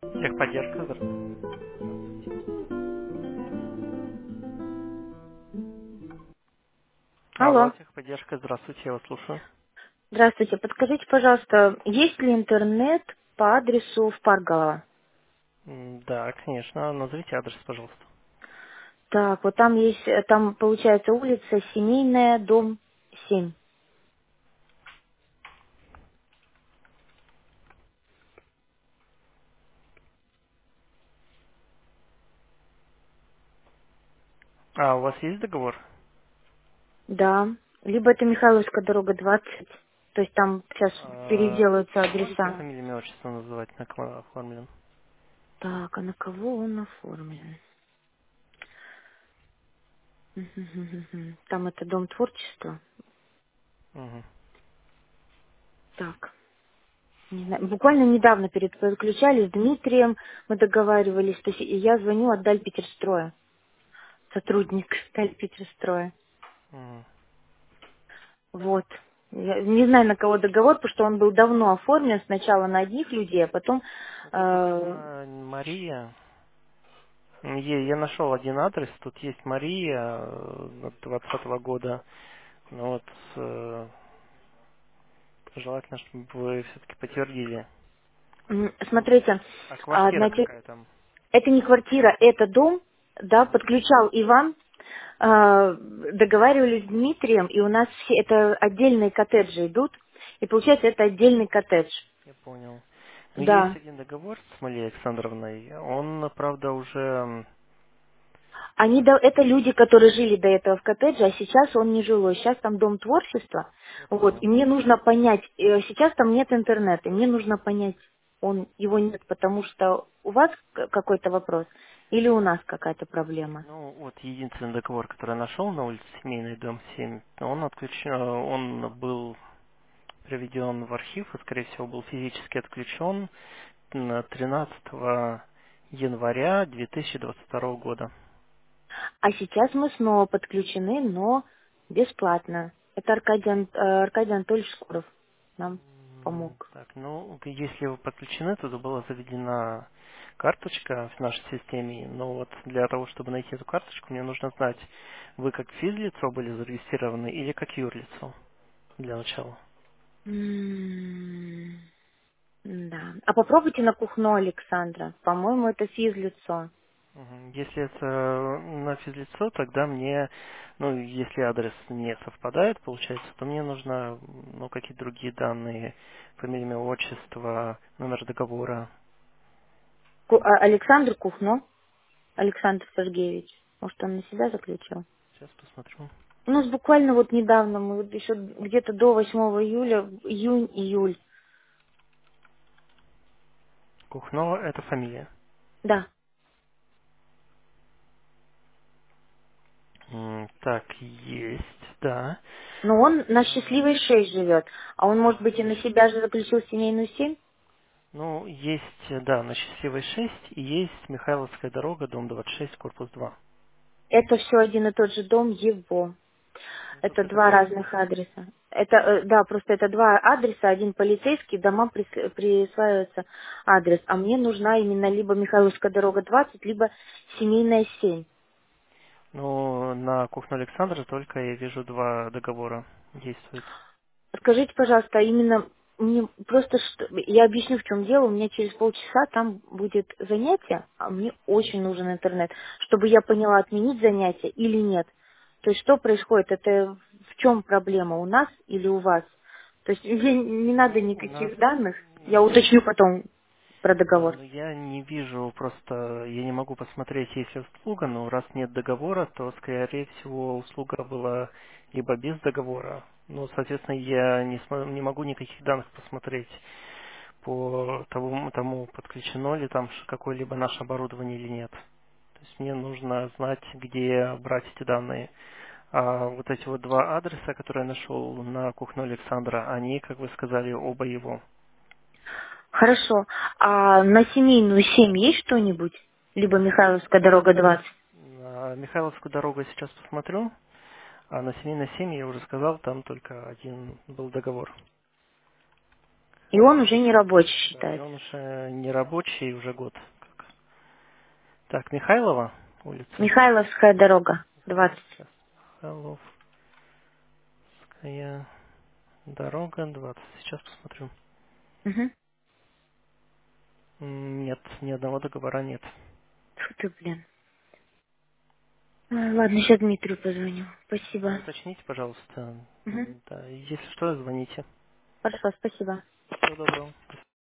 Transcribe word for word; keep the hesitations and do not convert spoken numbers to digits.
Техподдержка, здра- Алло, Алло. техподдержка, здравствуйте, я вас слушаю. Здравствуйте. Подскажите, пожалуйста, есть ли интернет по адресу в Парголово? М, Да, конечно, назовите адрес, пожалуйста. Так, вот там есть, э, там получается улица Семейная, дом семь. А, у вас есть договор? Да. Либо это Михайловская дорога двадцать. То есть там сейчас А, переделаются можете адреса. фамилию, имя, отчество называть, на кого оформлен? Так, а на кого он оформлен? Мгм. Там это дом творчества. Мгм. Так. Не знаю, буквально недавно перед подключали с Дмитрием, мы договаривались, то есть и я звоню от Дальпетерстроя, сотрудник Дальпетерстроя. Мгм. Вот. Я не знаю, на кого договор, потому что он был давно оформлен сначала на одних людей, а потом... Ну, тут э, указана Мария. М, е- Я нашел один адрес, тут есть Мария э, двадцатого года. Ну вот, э, желательно, чтобы вы все-таки подтвердили. м, смотрите, А а, квартира значит, какая там? это не квартира, это дом, да, Мгм. подключал Иван, э, договаривались с Дмитрием, и у нас все это отдельные коттеджи идут, и получается это отдельный коттедж. Я понял. Ну, есть Да. один договор с Малией Александровной. Он, правда, уже... м, Они до- это люди, которые жили до этого в коттедже, а сейчас он не жилой. Сейчас там дом творчества. Я Вот. понял. И мне нужно понять, э, сейчас там нет интернета, и мне нужно понять, он, его нет, потому что у вас к- какой-то вопрос или у нас какая-то проблема. Ну, вот единственный договор, который я нашел на улице Семейный, дом семь, он отключен, он был приведен в архив и, скорее всего, был физически отключен на тринадцатого января две тысячи двадцать второго года. А сейчас мы снова подключены, но бесплатно. Это Аркадий, Ан- э, Аркадий Анатольевич Скоров нам М, помог. Так, ну, если вы подключены, то была заведена карточка в нашей системе, но вот для того, чтобы найти эту карточку, мне нужно знать, вы как физлицо были зарегистрированы или как юрлицо для начала. М, Да. А попробуйте на кухню Александра. По-моему, это физлицо. Мгм. Если это на физлицо, тогда мне, ну, если адрес не совпадает, получается, то мне нужно, ну, какие-то другие данные, фамилия, имя, отчество, номер договора. Ку- а, Александр Кухно, Александр Сергеевич. Может, он на себя заключил? Сейчас посмотрю. У нас буквально вот недавно, мы вот еще где-то до восьмого июля, июнь-июль. Кухно — это фамилия. Да. М, Так, есть, да. Но он на А, счастливой шесть живет. А он, может а, быть, и на на щ- себя же заключил семейную семь? Ну, есть, э, да, на Счастливой шесть и есть Михайловская дорога, дом двадцать шесть, корпус два. Это все один и тот же дом его. Ну, Это просто это два два. разных адреса. Это, э, да, просто это два адреса, один полицейский, дома прис- присваивается адрес. А мне нужна именно либо Михайловская дорога двадцать, либо семейная семь. Ну, на кухню Александра только я вижу два договора действует. Скажите, пожалуйста, а именно мне просто что, я объясню, в чем дело. У меня через полчаса там будет занятие, а мне очень нужен интернет, чтобы я поняла, отменить занятие или нет. То есть что происходит? Это в чем проблема, у нас или у вас? То есть мне не надо Ну, у нас, никаких данных. Я ну, уточню потом про да, договор. но я не вижу, просто я не могу посмотреть, есть ли услуга, но раз нет договора, то, скорее всего, услуга была либо без договора. Ну, соответственно, я не, смо- не могу никаких данных посмотреть по тому, тому, подключено ли там ш- какое-либо наше оборудование или нет. То есть мне нужно знать, где брать эти данные. А вот эти вот два адреса, которые я нашел на кухне Александра, они, как вы сказали, оба его. Хорошо. А на семейную семь есть что-нибудь? Либо Михайловская дорога двадцать? На Михайловскую дорогу я сейчас посмотрю, а на семейной семье я уже сказал, там только один был договор. И он уже не рабочий Да, и считается. он уже не рабочий уже год. Как. Так, Михайлова улица. Михайловская дорога, двадцать. Михайловская. Михайловская дорога двадцать. Сейчас посмотрю. Угу. М, Нет, ни одного договора нет. Фу ты, блин. А, ладно, сейчас Дмитрию позвоню. Да, Спасибо. уточните, пожалуйста. Угу. М, Да, если что, звоните. Хорошо, спасибо. Всего доброго.